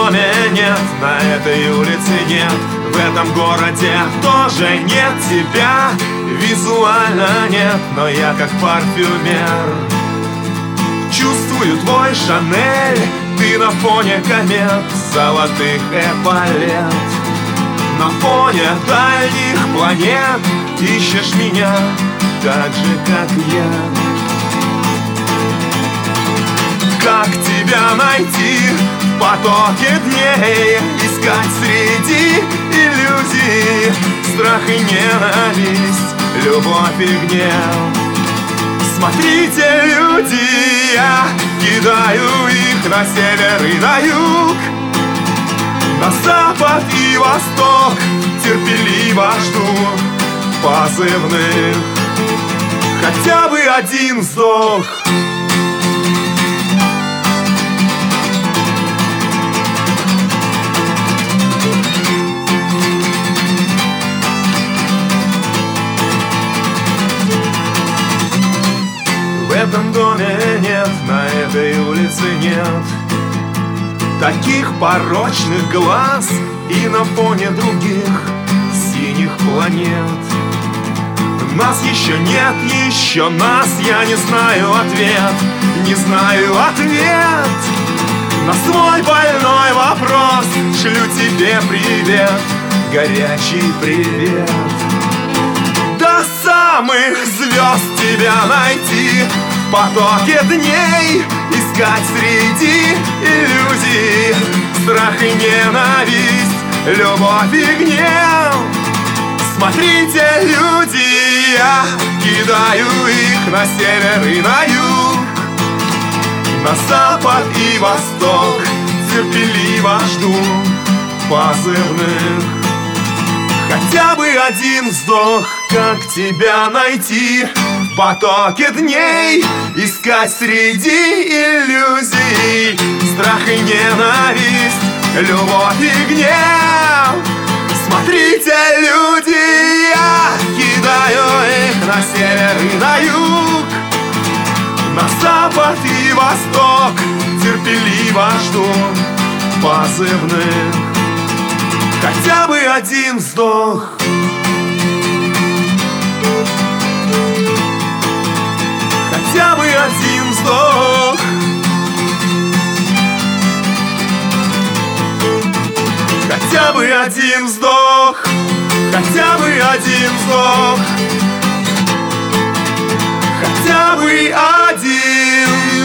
доме нет, на этой улице нет, в этом городе тоже нет тебя. Визуально нет, но я как парфюмер чувствую твой Шанель. Ты на фоне комет, золотых эполет, на фоне дальних планет ищешь меня так же, как я. Как тебя найти в потоке дней, искать среди иллюзий страх и ненависть, любовь и гнев? Смотрите, люди, я кидаю их на север и на юг, на запад и восток, терпеливо жду позывных, хотя бы один вздох. В этом доме нет, на этой улице нет таких порочных глаз и на фоне других синих планет. Нас еще нет, еще нас, я не знаю ответ, не знаю ответ на свой больной вопрос. Шлю тебе привет, горячий привет. До самых звезд тебя найти в потоке дней, искать среди иллюзий страх и ненависть, любовь и гнев. Смотрите, люди, я кидаю их на север и на юг, на запад и восток, терпеливо жду позывных, хотя бы один вздох. Как тебя найти в потоке дней, искать среди иллюзий страх и ненависть, любовь и гнев? Смотрите, люди, я кидаю их на север и на юг, на запад и восток, терпеливо жду позывных, хотя бы один вздох. Хотя бы один вздох. Хотя бы один вздох. Хотя бы один вздох. Хотя бы один